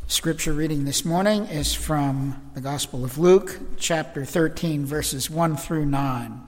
Scripture reading this morning is from the Gospel of Luke, chapter 13, verses 1 through 9.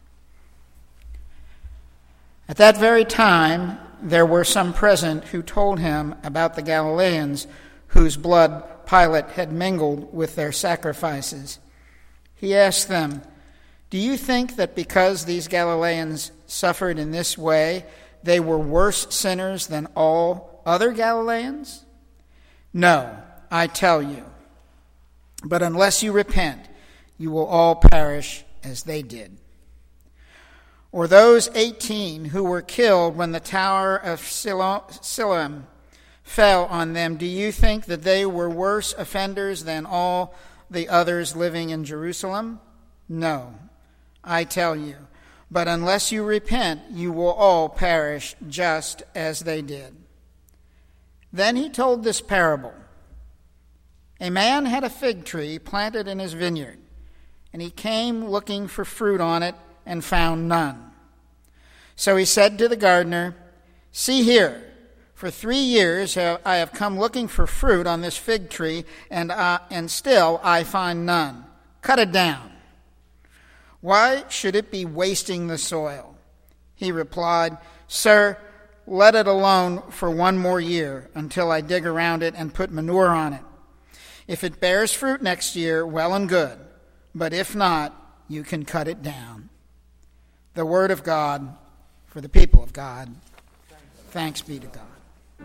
At that very time, there were some present who told him about the Galileans whose blood Pilate had mingled with their sacrifices. He asked them, "Do you think that because these Galileans suffered in this way, they were worse sinners than all other Galileans? No, I tell you. But unless you repent, you will all perish as they did. Or those 18 who were killed when the tower of Siloam fell on them, do you think that they were worse offenders than all the others living in Jerusalem? No, I tell you. But unless you repent, you will all perish just as they did." Then he told this parable. A man had a fig tree planted in his vineyard, and he came looking for fruit on it and found none. So he said to the gardener, "See here, for 3 years I have come looking for fruit on this fig tree, and still I find none. Cut it down. Why should it be wasting the soil?" He replied, "Sir, let it alone for 1 more year until I dig around it and put manure on it. If it bears fruit next year, well and good. But if not, you can cut it down." The word of God for the people of God. Thanks be to God.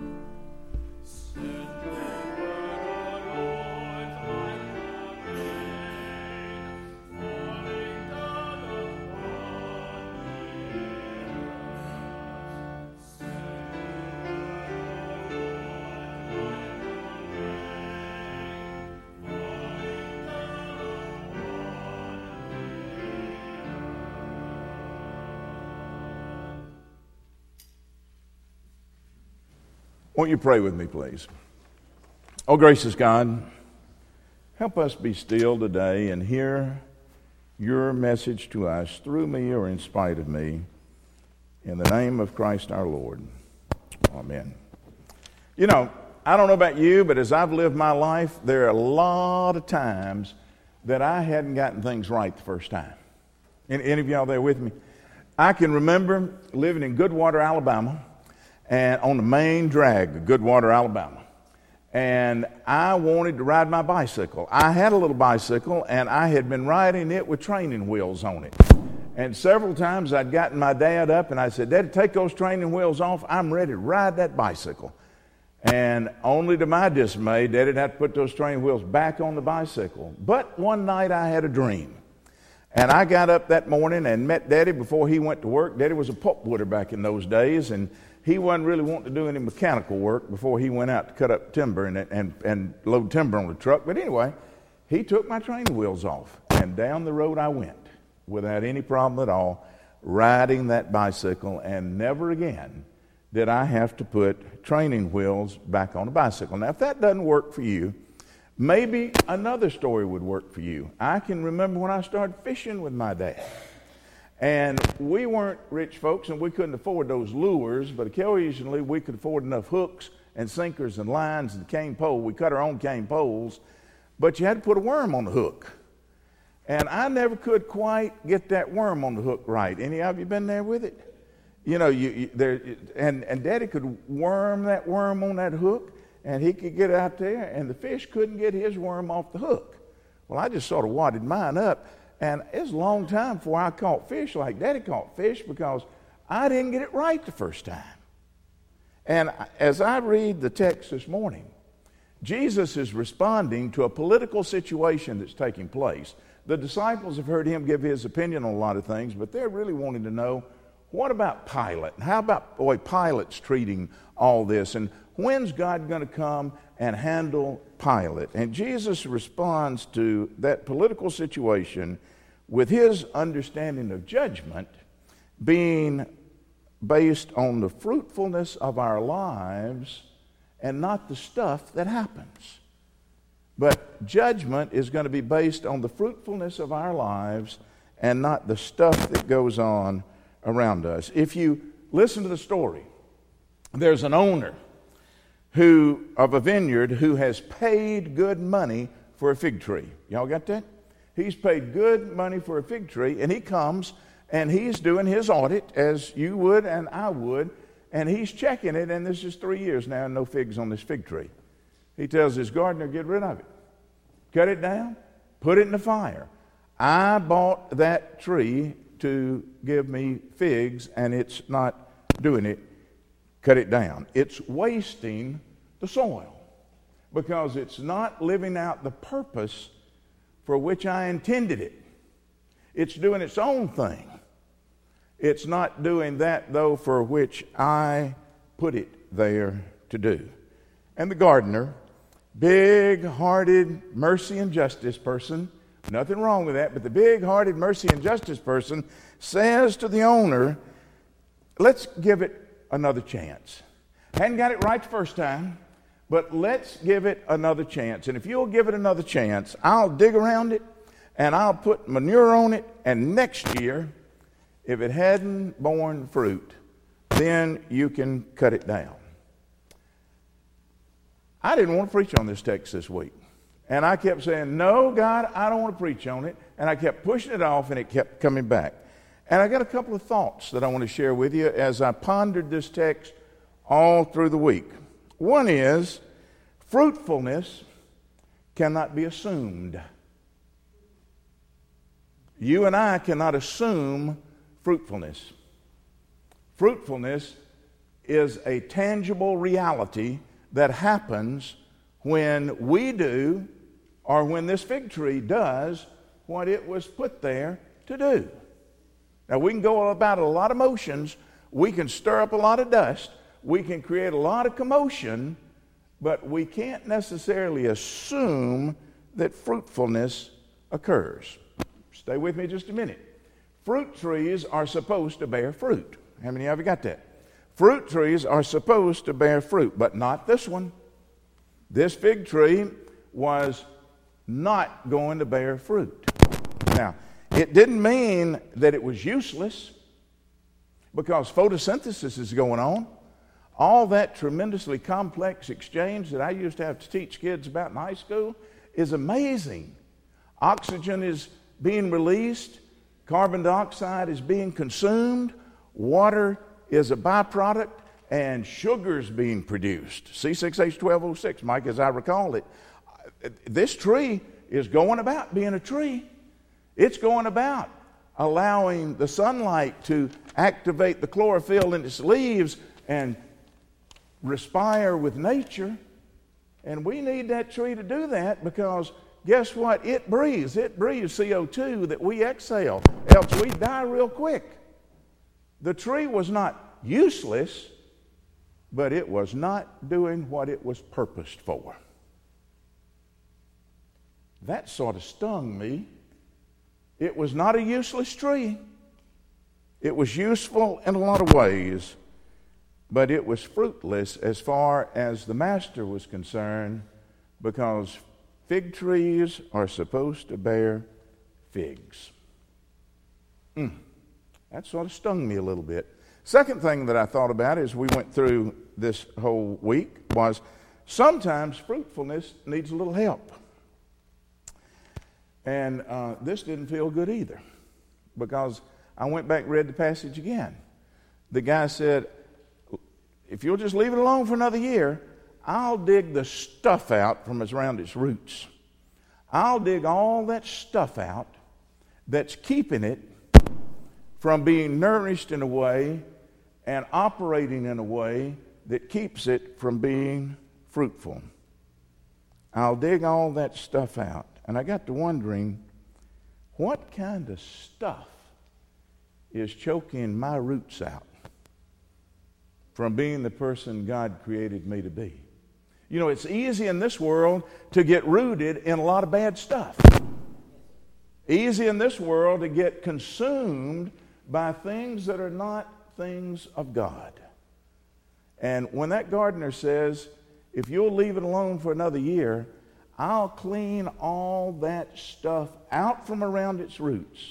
Won't you pray with me, please? Oh, gracious God, help us be still today and hear your message to us through me or in spite of me. In the name of Christ our Lord. Amen. You know, I don't know about you, but as I've lived my life, there are a lot of times that I hadn't gotten things right the first time. Any of y'all there with me? I can remember living in Goodwater, Alabama, and on the main drag of Goodwater, Alabama. And I wanted to ride my bicycle. I had a little bicycle, and I had been riding it with training wheels on it. And several times I'd gotten my dad up, and I said, "Daddy, take those training wheels off. I'm ready to ride that bicycle." And only to my dismay, Daddy'd have to put those training wheels back on the bicycle. But one night I had a dream. And I got up that morning and met Daddy before he went to work. Daddy was a pulpwooder back in those days, and he wasn't really wanting to do any mechanical work before he went out to cut up timber and load timber on the truck. But anyway, he took my training wheels off, and down the road I went without any problem at all, riding that bicycle, and never again did I have to put training wheels back on a bicycle. Now, if that doesn't work for you, maybe another story would work for you. I can remember when I started fishing with my dad. And we weren't rich folks, and we couldn't afford those lures, but occasionally we could afford enough hooks and sinkers and lines and cane pole. We cut our own cane poles, but you had to put a worm on the hook. And I never could quite get that worm on the hook right. Any of you been there with it? You know, and Daddy could worm that worm on that hook, and he could get out there, and the fish couldn't get his worm off the hook. Well, I just sort of wadded mine up. And it was a long time before I caught fish like Daddy caught fish, because I didn't get it right the first time. And as I read the text this morning, Jesus is responding to a political situation that's taking place. The disciples have heard him give his opinion on a lot of things, but they're really wanting to know, what about Pilate? And how about the way Pilate's treating all this? And when's God going to come and handle Pilate? And Jesus responds to that political situation with his understanding of judgment being based on the fruitfulness of our lives and not the stuff that happens. But judgment is going to be based on the fruitfulness of our lives and not the stuff that goes on around us. If you listen to the story, there's an owner of a vineyard who has paid good money for a fig tree. Y'all got that? He's paid good money for a fig tree, and he comes and he's doing his audit as you would and I would, and he's checking it, and this is 3 years now, no figs on this fig tree. He tells his gardener, get rid of it. Cut it down, put it in the fire. I bought that tree to give me figs, and it's not doing it. Cut it down. It's wasting the soil because it's not living out the purpose for which I intended it. It's doing its own thing. It's not doing that, though, for which I put it there to do. And the gardener, big-hearted mercy and justice person, nothing wrong with that, but the big-hearted mercy and justice person says to the owner, let's give it another chance. Hadn't got it right the first time, but let's give it another chance. And if you'll give it another chance, I'll dig around it, and I'll put manure on it, and next year, if it hadn't borne fruit, then you can cut it down. I didn't want to preach on this text this week. And I kept saying, no, God, I don't want to preach on it. And I kept pushing it off, and it kept coming back. And I got a couple of thoughts that I want to share with you as I pondered this text all through the week. One is, fruitfulness cannot be assumed. You and I cannot assume fruitfulness. Fruitfulness is a tangible reality that happens when we do, or when this fig tree does, what it was put there to do. Now, we can go about a lot of motions. We can stir up a lot of dust. We can create a lot of commotion, but we can't necessarily assume that fruitfulness occurs. Stay with me just a minute. Fruit trees are supposed to bear fruit. How many of you got that? Fruit trees are supposed to bear fruit, but not this one. This fig tree was not going to bear fruit. Now, it didn't mean that it was useless, because photosynthesis is going on. All that tremendously complex exchange that I used to have to teach kids about in high school is amazing. Oxygen is being released. Carbon dioxide is being consumed. Water is a byproduct, and sugar's being produced. C6H12O6, Mike, as I recall it. This tree is going about being a tree. It's going about allowing the sunlight to activate the chlorophyll in its leaves and respire with nature. And we need that tree to do that, because guess what? It breathes. It breathes CO2 that we exhale, else we die real quick. The tree was not useless, but it was not doing what it was purposed for. That sort of stung me. It was not a useless tree. It was useful in a lot of ways, but it was fruitless as far as the master was concerned, because fig trees are supposed to bear figs. That sort of stung me a little bit. Second thing that I thought about as we went through this whole week was sometimes fruitfulness needs a little help. And this didn't feel good either, because I went back and read the passage again. The guy said, if you'll just leave it alone for another year, I'll dig the stuff out from around its roots. I'll dig all that stuff out that's keeping it from being nourished in a way and operating in a way that keeps it from being fruitful. I'll dig all that stuff out. And I got to wondering, what kind of stuff is choking my roots out from being the person God created me to be? You know, it's easy in this world to get rooted in a lot of bad stuff. Easy in this world to get consumed by things that are not things of God. And when that gardener says, if you'll leave it alone for another year, I'll clean all that stuff out from around its roots,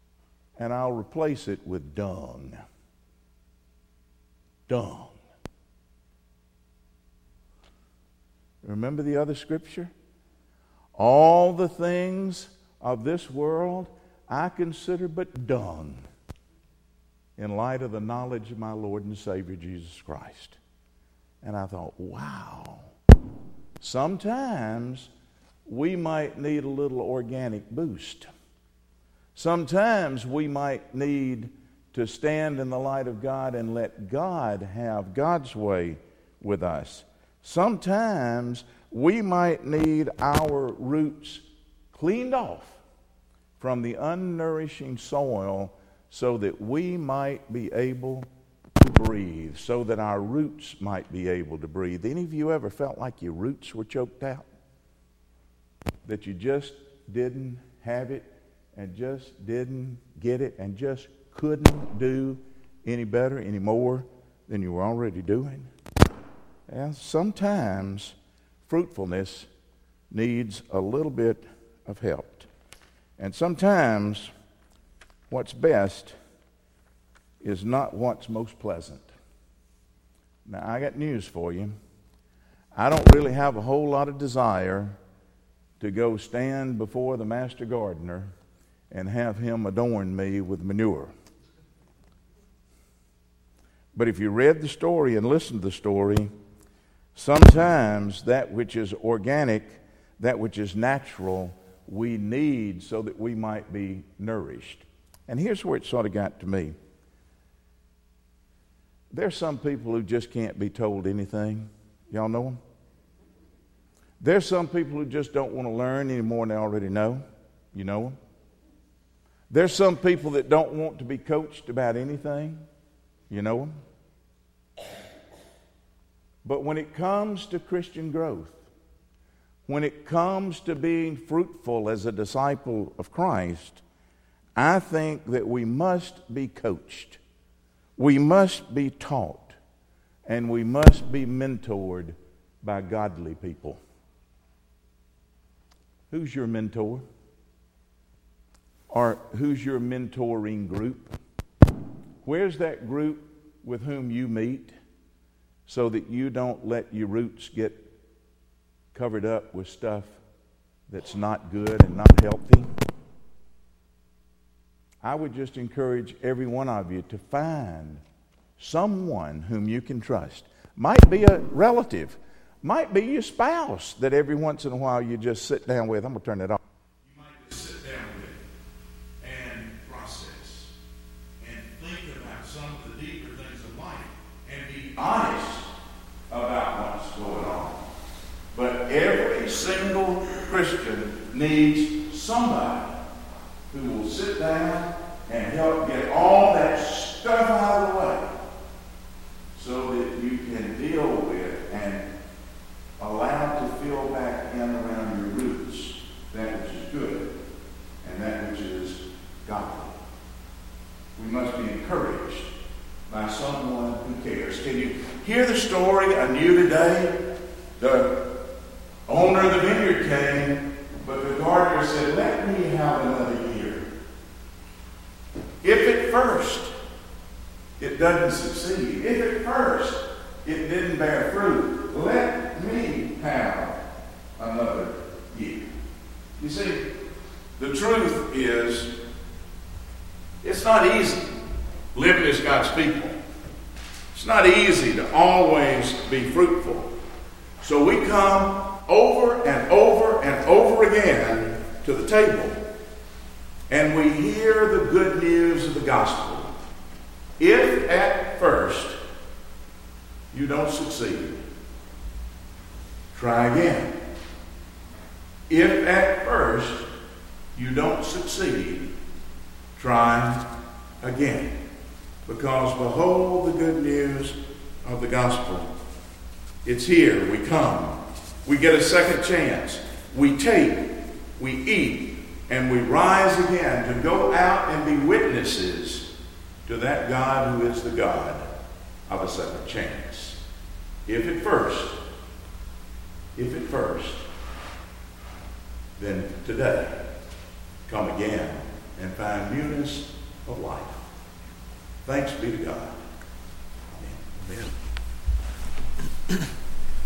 and I'll replace it with dung. Dung. Remember the other scripture? All the things of this world I consider but dung in light of the knowledge of my Lord and Savior Jesus Christ. And I thought, wow, sometimes we might need a little organic boost. Sometimes we might need to stand in the light of God and let God have God's way with us. Sometimes we might need our roots cleaned off from the unnourishing soil so that we might be able to breathe, so that our roots might be able to breathe. Any of you ever felt like your roots were choked out? That you just didn't have it and just didn't get it and just couldn't do any better, any more than you were already doing? And sometimes fruitfulness needs a little bit of help. And sometimes what's best is not what's most pleasant. Now, I got news for you. I don't really have a whole lot of desire to go stand before the master gardener and have him adorn me with manure. But if you read the story and listened to the story, sometimes that which is organic, that which is natural, we need so that we might be nourished. And here's where it sort of got to me. There's some people who just can't be told anything. Y'all know them? There's some people who just don't want to learn any more than they already know. You know them? There's some people that don't want to be coached about anything. You know them? But when it comes to Christian growth, when it comes to being fruitful as a disciple of Christ, I think that we must be coached. We must be taught. And we must be mentored by godly people. Who's your mentor? Or who's your mentoring group? Where's that group with whom you meet so that you don't let your roots get covered up with stuff that's not good and not healthy? I would just encourage every one of you to find someone whom you can trust. Might be a relative, might be your spouse that every once in a while you just sit down with. I'm going to turn it off. You might just sit down with and process and think about some of the deeper things of life and be honest about what's going on. But every single Christian needs somebody who will sit down and help get all that stuff out of the way so that you can deal with and allow to fill back in around your roots that which is good and that which is godly. We must be encouraged by someone who cares. Can you hear the story anew today? The owner of the vineyard came, but the gardener said, "Let me have another year." If at first it doesn't succeed, if at first it didn't bear fruit, let me have another year. You see, the truth is, it's not easy living as God's people. It's not easy to always be fruitful. So we come over and over and over again to the table, and we hear the good news of the gospel. If at first you don't succeed, try again. If at first you don't succeed, try again. Because behold the good news of the gospel. It's here. We come. We get a second chance. We take, we eat, and we rise again to go out and be witnesses to that God who is the God of a second chance. If at first, then today, come again and find newness of life. Thanks be to God. Amen. Amen.